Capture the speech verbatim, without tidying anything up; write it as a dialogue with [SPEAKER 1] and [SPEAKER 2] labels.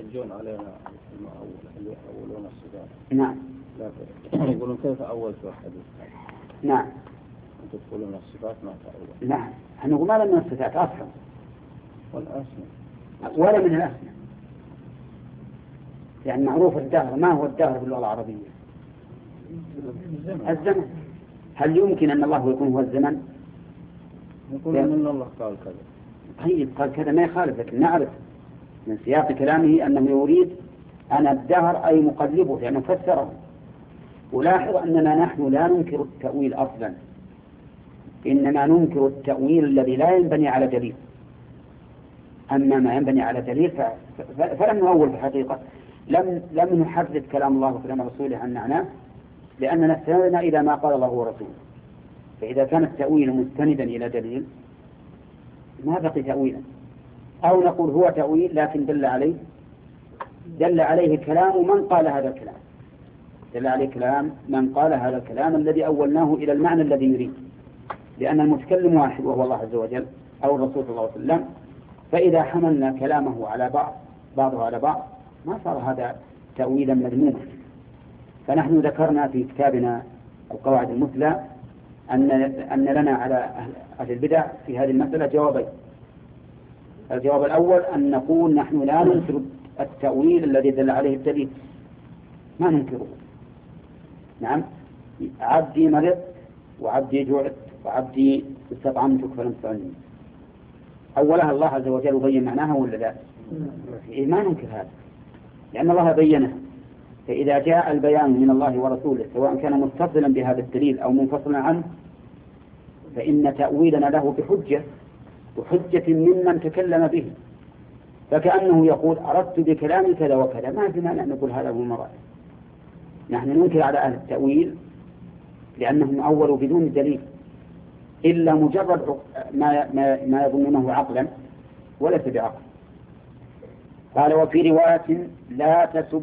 [SPEAKER 1] يحتجون علينا اللي يأولون الصفات.
[SPEAKER 2] نعم.
[SPEAKER 1] لكن يقولون كيف أول في الحديث؟
[SPEAKER 2] نعم.
[SPEAKER 1] أنتم تقولون الصفات ما تأول.
[SPEAKER 2] نعم. احنا نقول ما لنا الصفات أصلا.
[SPEAKER 1] والأسماء.
[SPEAKER 2] ولا من الأسماء. يعني معروف الدهر، ما هو الدهر باللغة العربية؟ الزمن. هل يمكن أن الله يكون هو الزمن؟
[SPEAKER 1] يقول أن الله قال كذا.
[SPEAKER 2] طيب قال كذا ما يخالف، لكن نعرف من سياق كلامه أنه يريد أن الدهر أي مقلبه يعني فسره. ولاحظ أننا نحن لا ننكر التأويل أصلا، إنما ننكر التأويل الذي لا ينبني على دليل. أما ما ينبني على دليل فلم نؤول في الحقيقة، لم لم نحرف كلام الله وكلام رسوله عن معناه، لأننا استندنا إلى ما قال الله ورسوله. فإذا كان التأويل مستندا إلى دليل ما بقي تأويلا. أو نقول هو تأويل لكن دل عليه دل عليه كلام من قال هذا الكلام، دل عليه كلام من قال هذا الكلام الذي أولناه إلى المعنى الذي يريد، لأن المتكلم واحد وهو الله عز وجل أو الرسول صلى الله عليه وسلم. فإذا حملنا كلامه على بعض بعضه على بعض ما صار هذا تأويلا مذموما. فنحن ذكرنا في كتابنا القواعد المثلى أن أن لنا على أهل البدع في هذه المسألة جوابين. الجواب الأول أن نقول نحن لا ننكر التأويل الذي دل عليه الدليل، ما ننكره. نعم، عبدي مرض وعبدي جوعت وعبدي استطعمتك فلم تطعمني، أولها الله عز وجل بين معناها ولا لا؟ ما ننكر هذا لأن الله بينه. فإذا جاء البيان من الله ورسوله سواء كان متصلا بهذا الدليل أو منفصلا عنه فإن تأويلنا له بحجة وحجة ممن تكلم به. فكأنه يقول أردت بكلام كذا وكذا، ما في مانع نقول هذا هو المراد. نحن ننكر على أهل التأويل لأنهم أولوا بدون دليل إلا مجرد ما ما يظنونه عقلا وليس بعقل. قال وفي رواية لا تسب